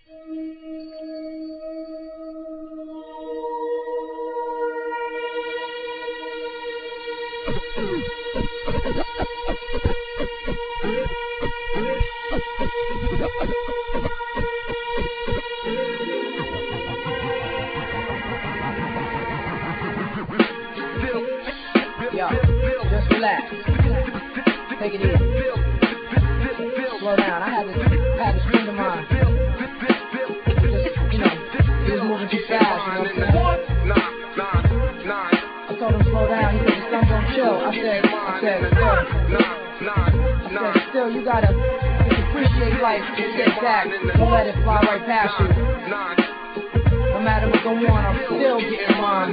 Yo, just relax. Take it easy. Slow down. I had this friend of mine. He was moving too fast, you know what I'm saying? I told him slow down. He said, the sun's gonna chill. I said, still, you gotta appreciate life. Get back. Don't let it fly right past you. No matter what's going on, I'm still getting mine.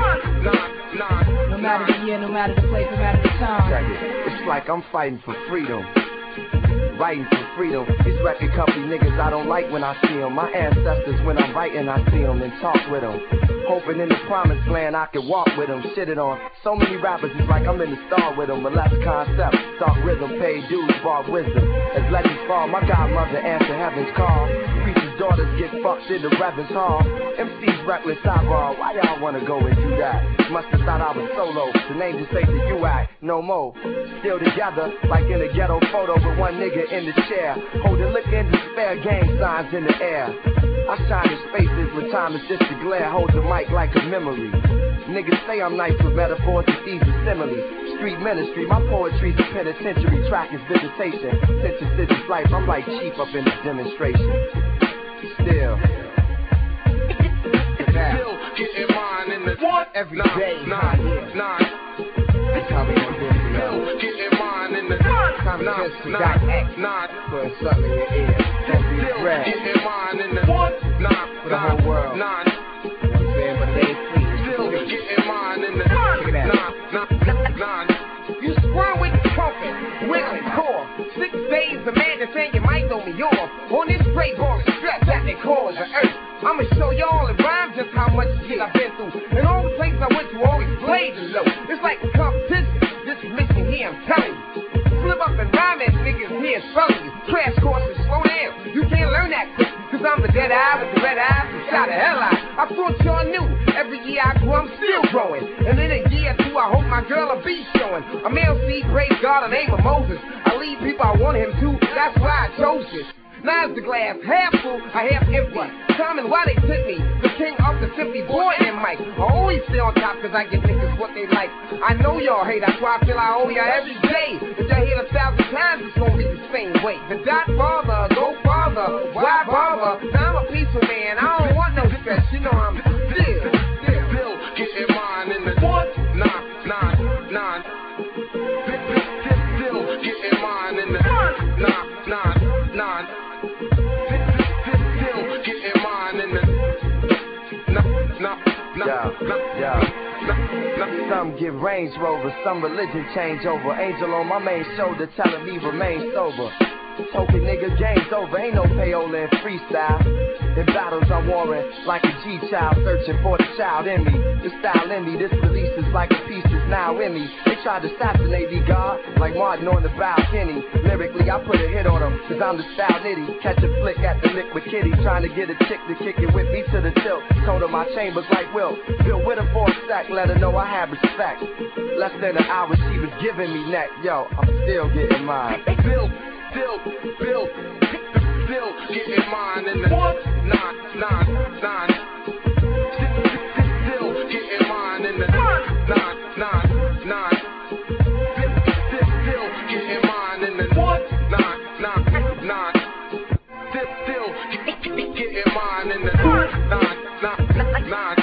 No matter the year, no matter the place, no matter the time. It's like I'm fighting for freedom. Writing for freedom. These record company niggas I don't like when I see them. My ancestors, when I'm writing, I see them and talk with them. Hoping in the promised land I can walk with them. Shitted on so many rappers, it's like I'm in the star with them. But less concept, dark rhythm, paid dues, bar wisdom. As legends fall, my godmother answer heaven's call. Preacher's daughters get fucked in the Reverend's hall. MC's reckless eyeball, why y'all wanna go and do that? Must've thought I was solo, the name just ain't the U-Act, no more. Still together, like in a ghetto photo with one nigga in the chair. Holding liquor in despair, gang signs in the air. I shine in spaces when time is just a glare. Hold the mic like a memory. Niggas say I'm nice with metaphors and easy similes. Street ministry, my poetry's a penitentiary. Track is visitation. Since it's life, I'm like chief up in the demonstration. Still getting mine in the every day. Coming on this, getting mine in the coming just to that X. Putting something in your ear. Don't be red. Getting mine in the for the whole world. You know what I'm saying? But it ain't free. Still getting mine in the You squirm with the trumpet, with the core. 6 days, the man that's saying you might know me off. On this straight ball of stress that they call the earth. I'ma show y'all in rhyme just how much shit I've been through. And all the places I went to always played the low. It's like a competition. This mission here, I'm telling you. Slip up and rhyme and niggas here spelling you. Crash courses, slow down. You can't learn that quick. Cause I'm the dead eye with the red eyes and shot the hell out. I thought y'all knew. Every year I grow, I'm still growing. And in a year or two, I hope my girl will be showing. A male seed, praise God, the name of Moses. I lead people I want him to. That's why I chose this. Now is the glass half full, I half empty. Common, why they tip me? The king of the simply boy and Mike. I always stay on top cause I get niggas what they like. I know y'all hate, that's why I feel I owe y'all every day. If y'all hear 1,000 times, it's gonna be the same way. The dot father, go father, why bother? Now I'm a peaceful man, I don't want no stress. You know I'm still getting mine in the what? Nah. Still getting mine in the nah. Some get Range Rover, some religion change over. Angel on my main shoulder telling me remain sober. Token nigga, game's over, ain't no payola in freestyle. In battles I'm warring like a G-child, searching for the child in me. The style in me, this release is like a piece is now in me. They tried to assassinate me, God, like Martin on the balcony. Lyrically, I put a hit on them, cause I'm the style nitty. Catch a flick at the liquid kitty, trying to get a chick to kick it with me to the tilt. Told her my chambers like Will, Bill with her for a sec, let her know I have respect. Less than an hour, she was giving me neck. Yo, I'm still getting mine. Still getting mine in the nine. Still getting mine in the nine. Still getting mine in the nine. Still getting mine in the nine.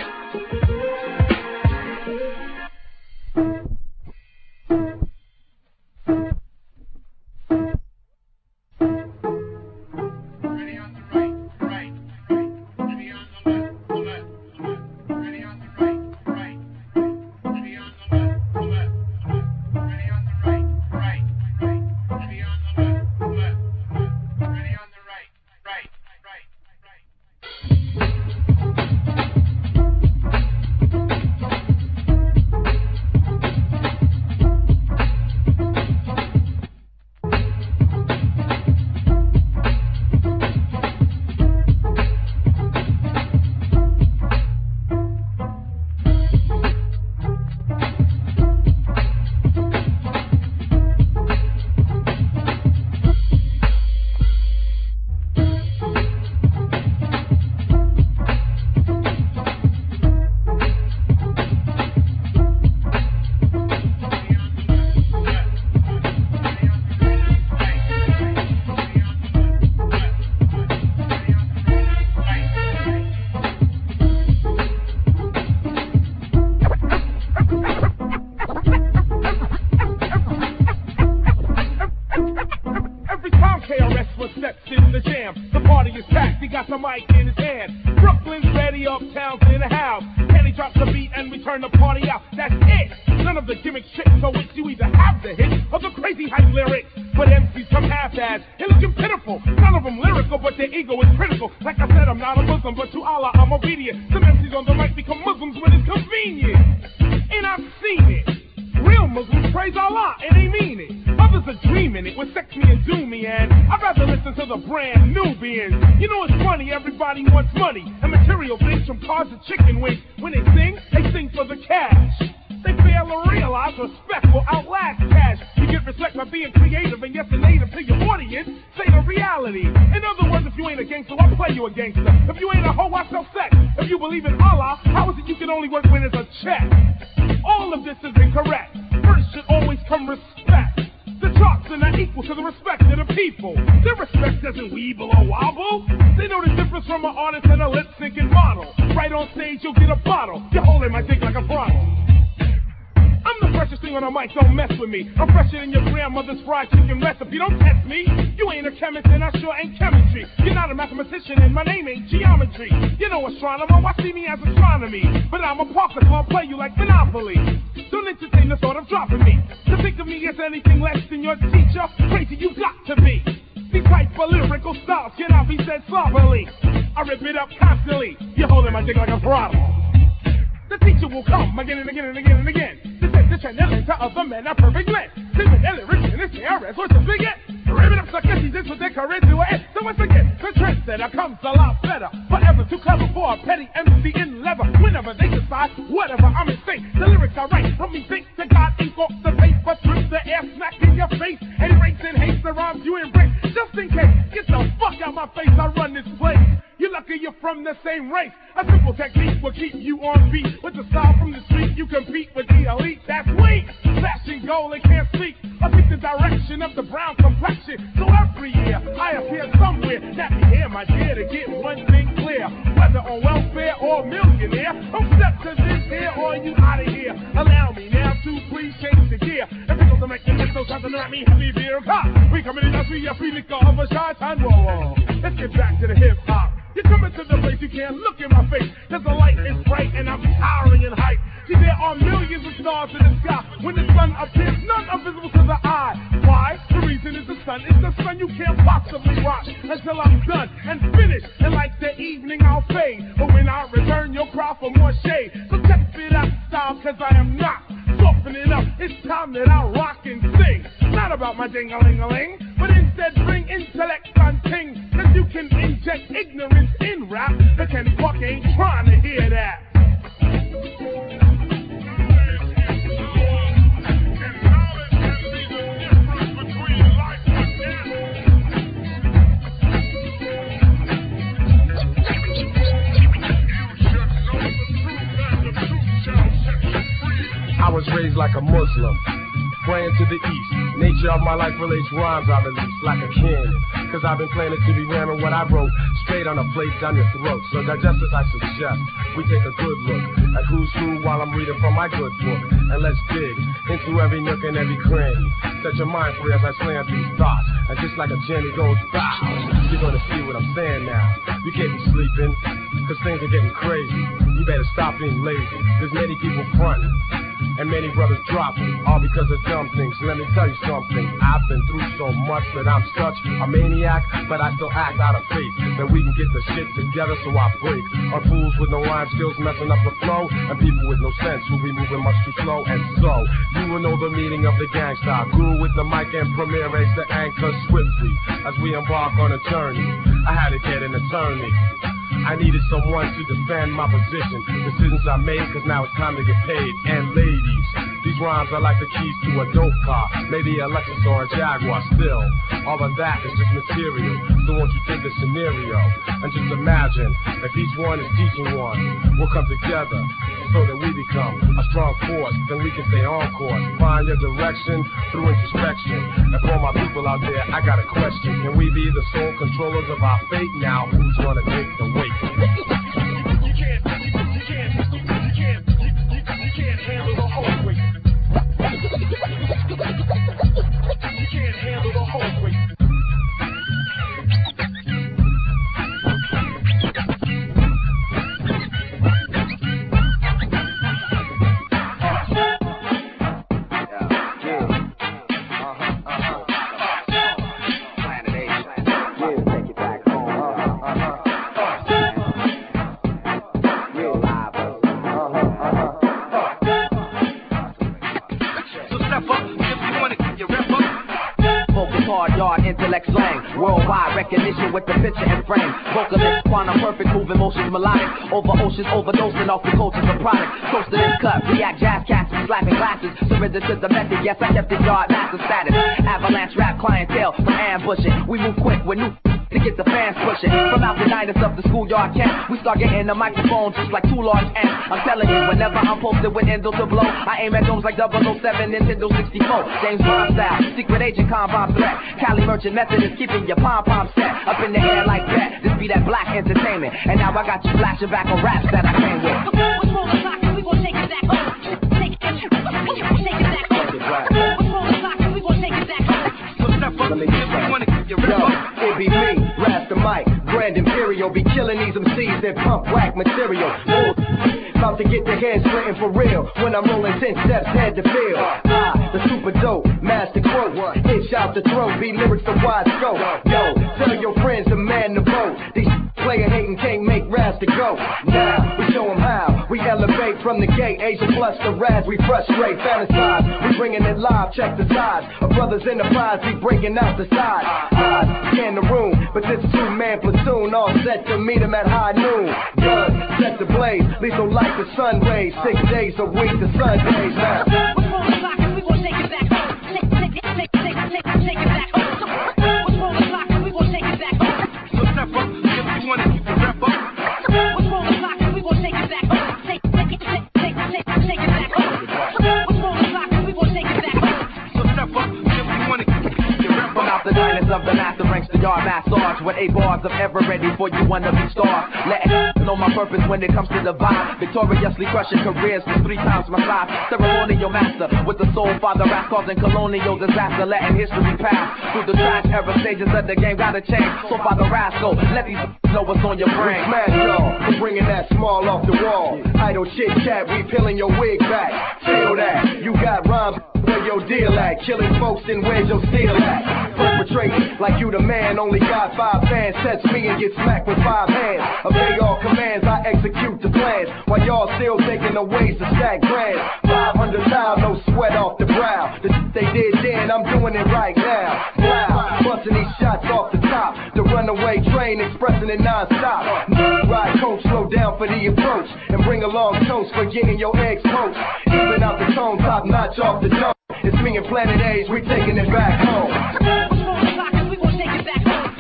a mic in his hand. Brooklyn's ready, uptown's in the house. Kenny drops the beat and we turn the party out. That's it. None of the gimmick shit, so it's you either have the hit or the crazy hype lyrics. But MCs come half-assed, they looking pitiful. None of them lyrical, but their ego is critical. Like I said, I'm not a Muslim, but to Allah I'm obedient. Some MCs on the mic become Muslims when it's convenient. And I've seen it. Real Muslims praise Allah and they mean it. Others are dreaming it with sex me and do me, and I'd rather listen to the brand Nubians. You know it's funny, everybody wants money and material things from cars to chicken wings. When they sing for the cash. They fail to realize respect will outlast cash. You get respect by being creative and yes, a native to your audience. Say the reality. In other words, if you ain't a gangster, I'll play you a gangster. If you ain't a hoe, I sell sex. If you believe in Allah, how is it you can only work when it's a check? All of this is incorrect. First should always come respect. The charts are not equal to the respect of the people. Their respect doesn't weeble or wobble. They know the difference from an artist and a lip-syncing model. Right on stage, you'll get a bottle. You're holding my dick like a throttle. I'm the freshest thing on the mic, don't mess with me. I'm fresher than your grandmother's fried chicken recipe. Don't test me. You ain't a chemist and I sure ain't chemistry. You're not a mathematician and my name ain't geometry. You know astronomer, why see me as astronomy? But I'm a Parker, so I'll play you like Monopoly. Don't entertain the thought of dropping me. To think of me as anything less than your teacher, crazy you got to be. These type of lyrical styles cannot be said sloppily. I rip it up constantly. You're holding my dick like a throttle. The teacher will come again and again and again and again. To set the channel to other men a perfect blend. Sing with Ellie Rich and his KRS, what's the big it? Rip it up suckers, he just with their courage to it. So once again, the trendsetter comes a lot better. Forever too clever for a petty MC in leather. Whenever they decide, whatever, I'm insane. The lyrics I write, help me think to God ink off the paper, twist the air, smack in your face. And erase and haste the rhymes you embrace. Just in case, get the fuck out my face, I run this place. You're lucky you're from the same race. A simple technique will keep you on beat. With the style from the street, you compete with the elite. That's weak. Flashing gold and can't speak. I pick the direction of the brown complexion. So every year, I appear somewhere. Nappy hair, my dear, to get one thing clear. Whether on welfare or millionaire, don't step to this here or you out of here. Allow me now to please change the gear. And pick up the mechanism, so something like me, heavy beer. Ha! We coming in as we a free liquor of a shot and roll. Let's get back to the hip hop. You're coming to the place you can't look in my face. Cause the light is bright and I'm towering in height. See, there are millions of stars in the sky. When the sun appears, none are visible to the eye. Why? The reason is the sun. It's the sun you can't possibly watch until I'm done and finished. And like the evening I'll fade. But when I return, you'll cry for more shade. So check it out, style, cause I am not softening up. It's time that I rock and sing. Not about my ding-a-ling-a-ling, but instead bring intellect on ting. Cause you can inject ignorance in rap, but Kenny Parker ain't trying to hear that. I was raised like a Muslim, praying to the east. Nature of my life relates rhymes I release like a king. Cause I've been planning to be ramming what I wrote straight on a plate down your throat. So digest as I suggest, we take a good look at who's who while I'm reading from my good book. And let's dig into every nook and every cranny. Set your mind free as I slam these thoughts. And just like a jammy goes bow, you're gonna see what I'm saying now. You can't be sleeping, cause things are getting crazy. You better stop being lazy. There's many people fronting and many brothers dropping, all because of dumb things. Let me tell you something, I've been through so much that I'm such a maniac, but I still act out of faith that we can get the shit together, so I break. On fools with no rhyme skills messing up the flow, and people with no sense who be moving much too slow. And so, you will know the meaning of the gangsta. Grew with the mic and Premier raised the anchor swiftly as we embark on a journey. I had to get an attorney. I needed someone to defend my position. Decisions I made, cause now it's time to get paid. And ladies, these rhymes are like the keys to a dope car. Maybe a Lexus or a Jaguar. Still, all of that is just material. So won't you think the scenario? And just imagine, if each one is teaching one, we'll come together so that we become a strong force. Then we can stay on course. Find your direction through introspection. And for my people out there, I got a question. Can we be the sole controllers of our fate now? Who's gonna take the weight? You can't handle the whole weight. You can't handle the whole weight. wanna keep your rep up. Focus, hard yard, intellect, slang. Worldwide recognition with the picture and frame. Vocalist, quantum perfect, moving motions melodic. Over oceans, overdosing off the cultures of product. Toasted and cut, react, jazz cats, slapping glasses. Surrender to the method, yes, I kept it yard master status. Avalanche rap clientele from ambushing. We move quick with new to get the fans pushing. From out the diners up the schoolyard camp, we start getting the microphone just like 2 large amps. I'm telling you, whenever I'm posted with endo to blow, I aim at domes like 007, Nintendo 64. James Bond style, secret agent, combat threat. Cali merchant method is keeping your pom-pom set up in the air like that. This be that black entertainment. And now I got you flashing back on raps that I came with. What's wrong with Locker? We gon' take it back home. Take it back home. What's wrong with Locker? We gon' take it back home. So step up, if you wanna keep your rep up. It be me, Rasta Mike, Grand Imperial, be killing these MCs that pump whack material. About to get the head splitting for real when I'm rolling 10 steps head to field. The super dope, master quote, itch out the throat, be lyrics of wide scope. Yo, tell your friends the man to vote. These player hating can't make Rasta go. Now, we show them how, we elevate from the gate, Asia plus the Raz, we frustrate, fantasize, we bringing it live, check the size. A brother's enterprise, we breaking out the side. Scan the room, but this 2-man platoon, all set to meet him at high noon. Guns, set the blaze, lethal like the sun rays, 6 days a week, the Sundays now. What's wrong with Locker? We gon' take it back home. Take it back home. What's wrong with Locker? We gon' take it back home. So step up, if you wanna keep your rep up. What's wrong with Locker? We gon' take it back home. Take it back home. What's wrong with Locker? We gon' take it back home. So step up, if you wanna keep your rep From up. out the diners of the master ranks, the yard mass sarge. With 8 bars of ever ready for you wanna be stars. Letting know my purpose when it comes to the vibe. Victoriously crushing careers for 3 times my size. Ceremonial master with the soul father rap causing colonial disaster. Letting history pass through the trash era stages of the game. Gotta change. So Father Rascal, let these know what's on your brain. Smash y'all for bringing that small off the wall. Idle chit chat, we peeling your wig back. Feel that you got rhymes. Where your deal at? Killing folks and where's your steel at? Perpetrating like you the man, only got 5 fans. Sets me and get smacked with 5 hands. Obey all commands, I execute the plans. While y'all still thinking of ways to stack grand. 500,000, no sweat off the brow. The shit they did then, I'm doing it right now. Wow, busting these shots off the top. The runaway train expressing it non-stop. Ride coach, slow down for the approach. And bring along toast for getting your eggs poached. Even out the tone, top notch off the dome. It's me and Planet A's, we taking it back home. What's wrong with Locker? We gon' take it back home.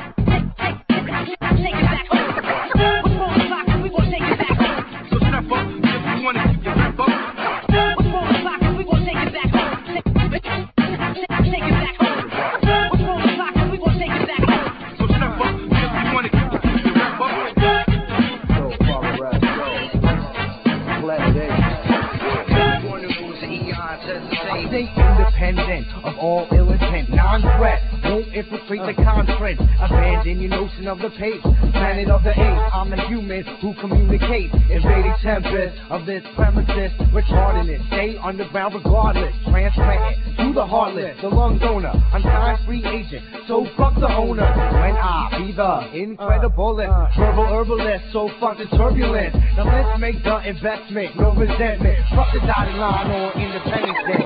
Take it back home. What's wrong with Locker? We gon' take it back home. So step up, if you wanna keep your rep up. What's wrong with Locker? We gon' take it back home. Take it back home. What's wrong with Locker? We gon' take it back home. So step up, if you wanna keep your rep up. So Father Rascal, Planet A. I stay independent of all ill intent, non-threat, won't infiltrate the conference, abandon your notion of the page, planet of the apes, I'm a human who communicates, invading tempest of this premises, retarding it, stay underground regardless, transplanted to the heartless, the lung donor, I'm time-free agent, so fuck the owner, when I be the incrediblest, verbal herbalist, so fuck the turbulence, now let's make the investment, no resentment, fuck the dotted line on Independence Day.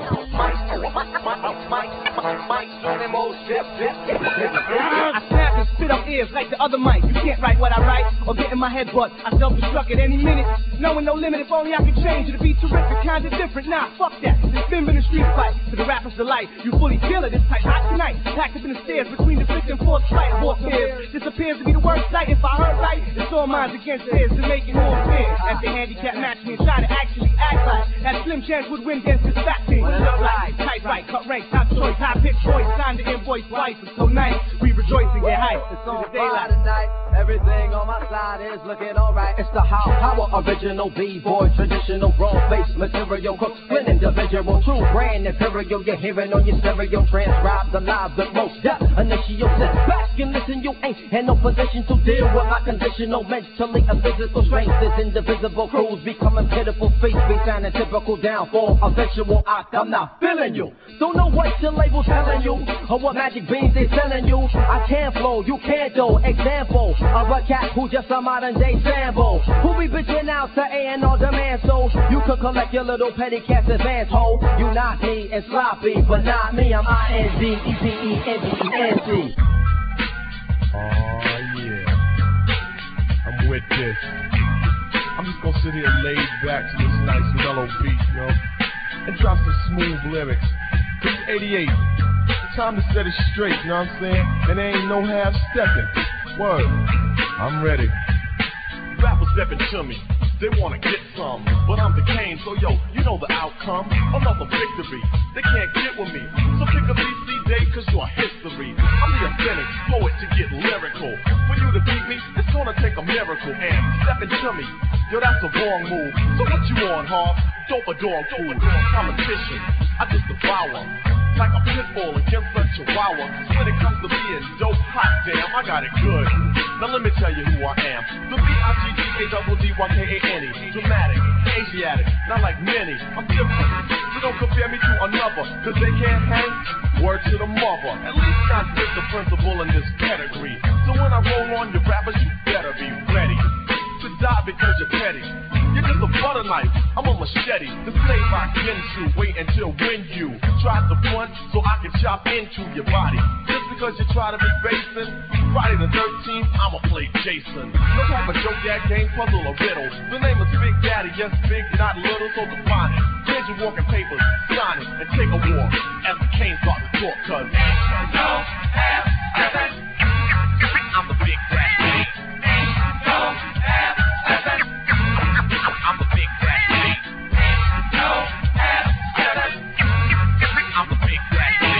I snap and spit up ears like the other mic. You can't write what I write or get in my head, but I self-destruct at any minute. Knowing no limit, if only I could change it. It'd be terrific, kinda different. Nah, fuck that. It's been a street fight. To the rappers delight. You fully feel it, it's tight hot tonight. Packed up in the stairs between the 5th and 4th flight. Warfare. This appears to be the worst sight. If I heard right, it's all minds against theirs to make it more fair. As they handicap match me and try to actually act like that slim chance would win against this fat team. What it look like? Tight right, cut rank, top choice, high pitch voice, sign the invoice twice. It's so nice, we rejoice and get hyped. It's on daylight. Tonight, everything on my side is looking alright. It's the how power original B-boy, traditional raw face material, cook, spin individual, true brand imperial. You're hearing on your stereo, transcribed alive with most depth. Initial set back and listen, you ain't in no position to deal with my conditional mentally and physical strength. This indivisible crews becoming pitiful feats, be sounding typical downfall, eventual I'm not feeling you. Don't know what your label telling you. you? Or what magic beans they selling you? I can flow, you can't though. Example of a cat who just a modern day Sambo. Who be bitching out to A&R demand so you could collect your little petty cash advance, ho. You not me and sloppy, but not me. I'm INDEPENDENT. Oh yeah, I'm with this. I'm just gonna sit here laid back to this nice mellow beat, you know, and drop some smooth lyrics. It's 88. Time to set it straight, you know what I'm saying? And there ain't no half stepping. Word. I'm ready. Rappers stepping to me, they wanna get some, but I'm the Kane, so yo, you know the outcome. Another victory, they can't get with me. So pick a BC day, cause you're history. I'm the authentic poet to get lyrical. For you to beat me, it's gonna take a miracle. And stepping to me, yo, that's a wrong move. So what you on, huh? Dope a dog food. Competition, I just devour. Like a pit bull against a chihuahua. When it comes to being dope, hot damn, I got it good. Now let me tell you who I am. The BIGGADDYKANE. Dramatic, Asiatic, not like many. I'm different, so don't compare me to another. Cause they can't hang, word to the mother. At least not with the principle in this category. So when I roll on your rappers, you better be ready to die because you're petty. You're just a butter knife, I'm a machete. The slave I Gensu, wait until when you try to front so I can chop into your body. Just because you try to be basing, Friday the 13th, I'ma play Jason. No type of joke, that game, puzzle, or riddle. The name is Big Daddy, yes, big, not little, so define it. Here's your walking papers, sign it, and take a walk as the Kane starts to talk, cause I'm the Big Daddy. I'm the Big Daddy. I'm the Big Daddy.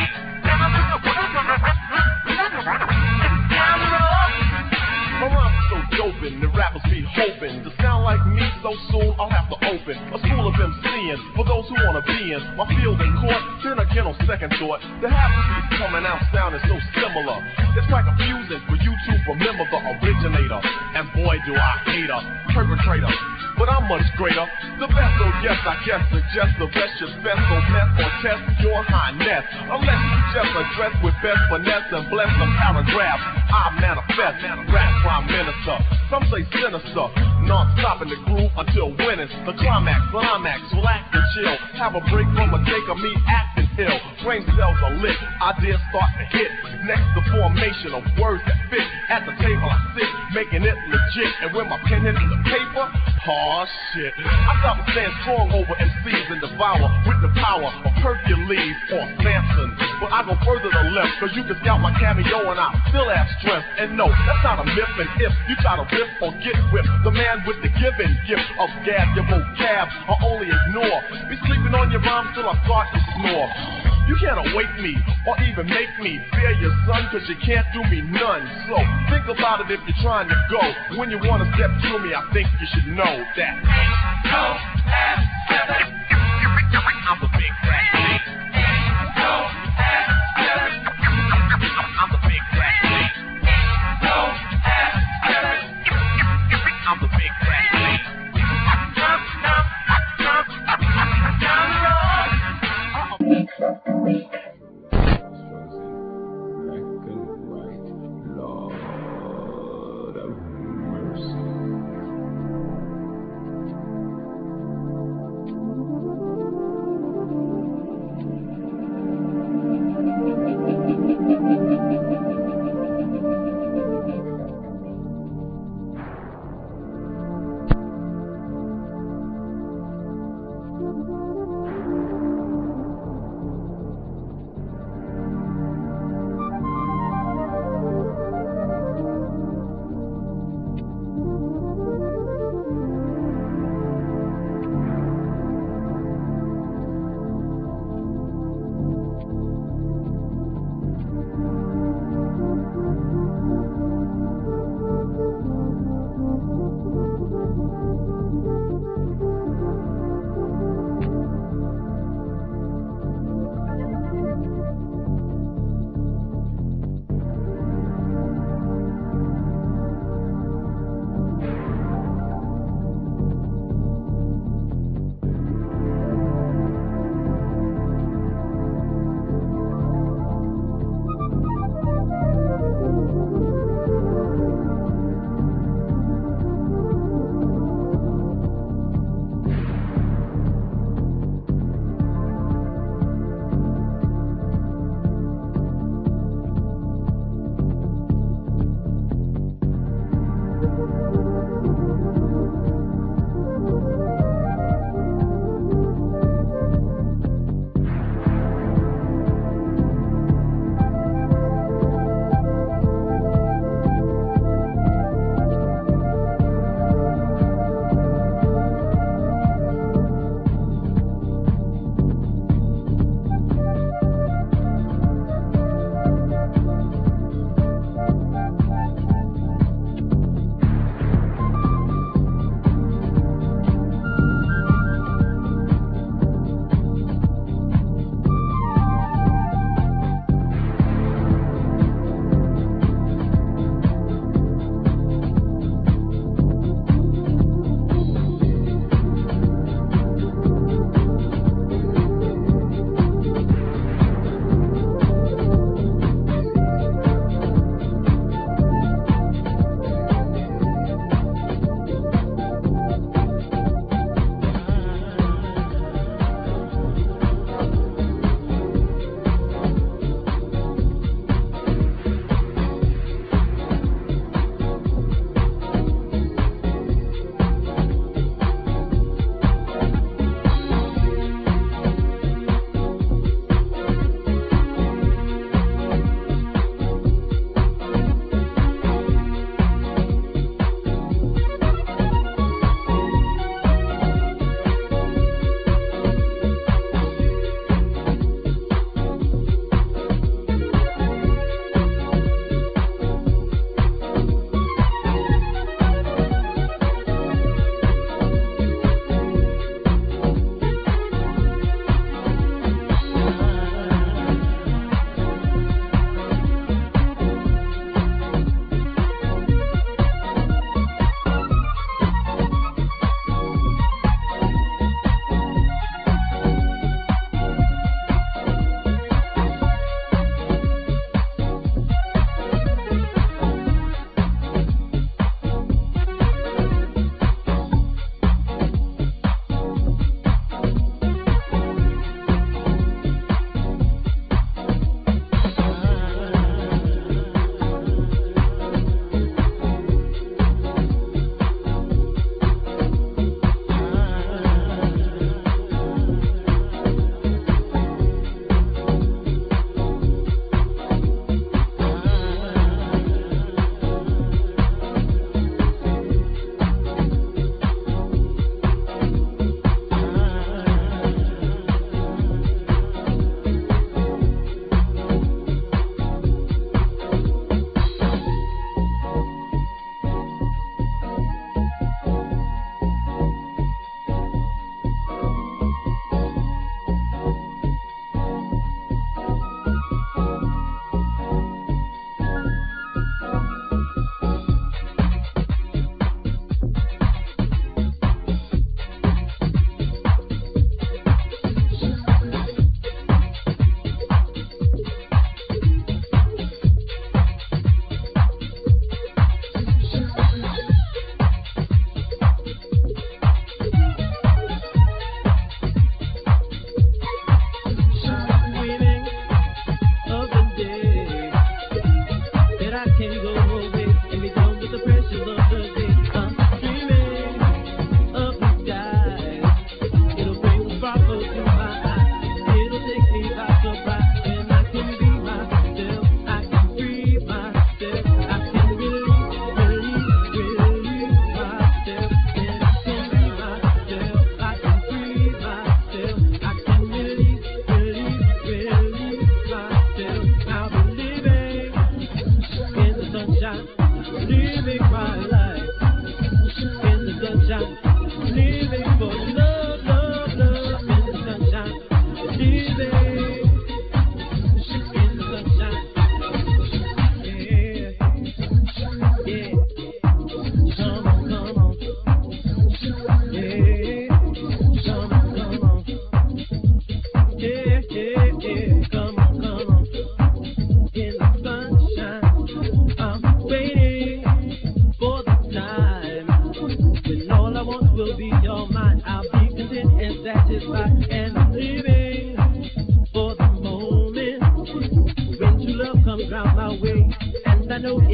My rhymes so dopin', the rappers be hoping to sound like me so soon I'll have to open a school of MCing for those who wanna be in my field in court. Then again on second thought, the half of these coming out sounding so similar. It's quite confusing for you to remember the originator. And boy do I hate a perpetrator, but I'm much greater. The best, so yes, I guess suggest the rest should best so mess or test your highness. Unless you just address with best finesse and bless the paragraph I manifest. Rap prime minister, some say sinister. Non-stop in the groove until winning the climax. Relax and chill. Have a break from a take of me acting ill. Brain cells are lit, ideas start to hit. Next the formation of words that fit. At the table I sit, making it legit. And when my pen hits the paper, oh shit, I stop and stand strong over MCs and devour with the power of Hercules or Samson. But I go further to left, cause you can scout my cameo and I still have strength. And no, that's not a myth. And if you try to riff or get whipped, the man with the given gift of gab, your vocab I only ignore. Be sleeping on your rhymes till I start to snore. You can't awake me or even make me fear your son, cause you can't do me none. So think about it if you're trying to go. When you wanna step to me, I think you should know that I'm the Big Daddy. I'm the Big Daddy. I'm the Big Daddy. Lord of mercy.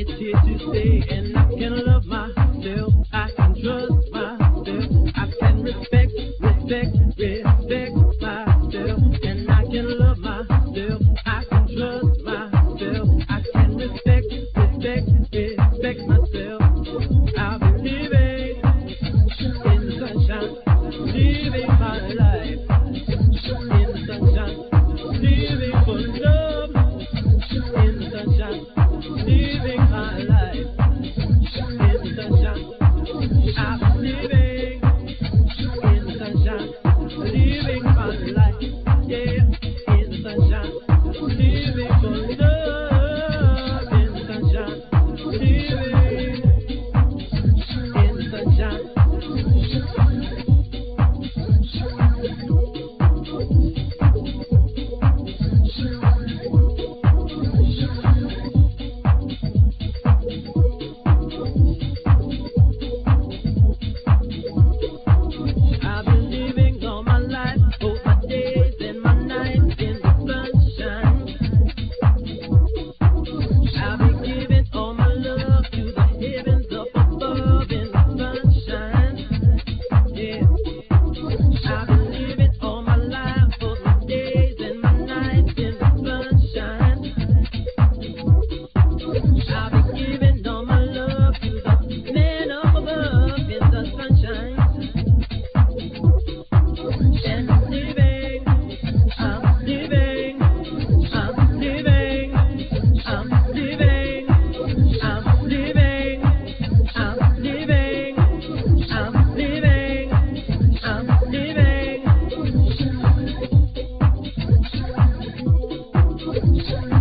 It's here to stay, and I can love myself. I can trust myself. I can respect myself, and I can love myself. I can trust myself. I can respect myself. I'll be living in the sunshine, living my life in the sunshine, living for love in the sunshine, living my life in the sunshine. I'm living in the sunshine, living my life, yeah, in the sunshine, living for love in the sunshine, living in the sunshine. I've been living all my life, both my days and my nights in the sunshine. I've been giving all my love to the heavens up above in the sunshine. Yeah, I've been living all my life, both my days and my nights in the sunshine. I've been giving all my love to the man up above in the sunshine. And I'm living, I'm living, I'm living, I'm living, I'm living, I'm living, I'm living, I'm living.